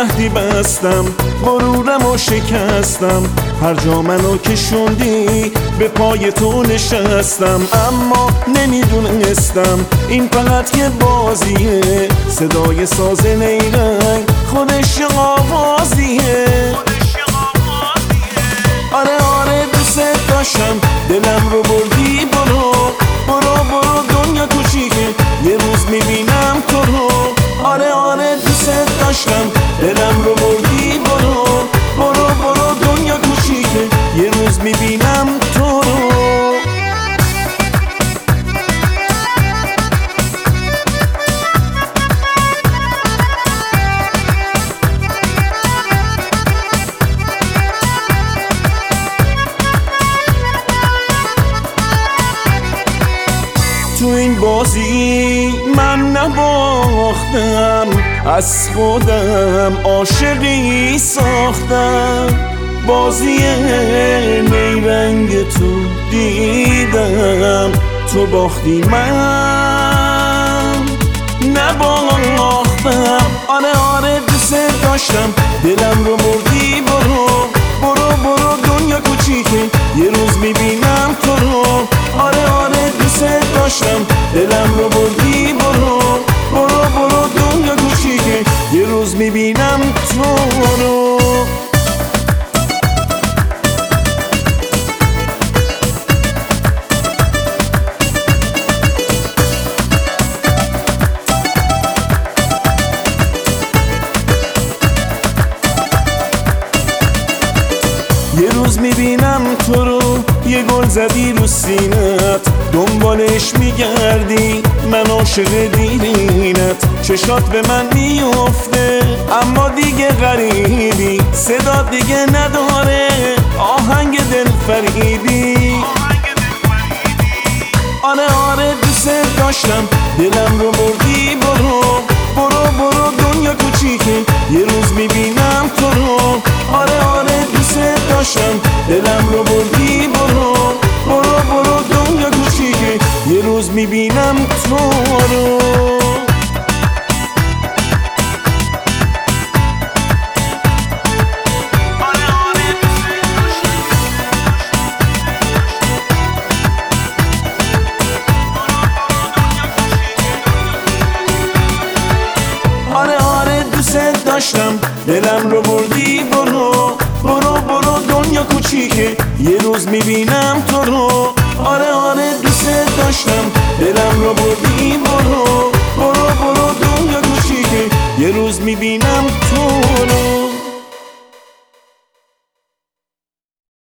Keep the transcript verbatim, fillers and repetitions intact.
عهدی بستم، غرورم و شکستم، هر جا منو کشوندی به پای تو نشستم. اما نمیدونستم این فقط یه بازیه، صدای ساز نیرنگ خودش آوازیه. آره آره دوست داشتم، دلم رو بردی. برو برو برو دنیا کوچیکه، یه روز میبینم تو رو. آره آره دوست داشتم، دلم رو بردی. برو برو برو دنیا کوچیکه، یه روز میبینم تو رو. تو این بازی من نباختم، از خودم عاشقی ساختم. بازی نیرنگ تو دیدم، تو باختی من نباختم. آره آره دوست داشتم، دلم رو بردی. برو برو برو دنیا کوچیکه، یه روز میبینم تو رو. آره آره دوست داشتم، دلم رو بردی. برو برو برو دنیا کوچیکه، یه روز میبینم تو رو. یه روز میبینم تو رو، یه گل زدی رو سینت، دنبالش میگردی، من عاشق دیرینت. چشات به من میفته اما دیگه غریبی، صدا دیگه نداره، آهنگ دل فریبی. آره آره دوست داشتم، دلم رو بردی. برو برو برو دنیا کوچیکه، یه روز میبینم تو رو. آره آره دوست داشتم، دلم رو بردی. برو برو برو دنیا کوچیکه، یه روز میبینم تو رو. آره آره دوست داشتم، دلم رو بردی. برو برو برو دنیا کوچیکه، یه روز میبینم تو رو. آره آره دوست داشتم، دلم رو بردی. برو برو برو دنیا کوچیکه، یه روز میبینم تو رو.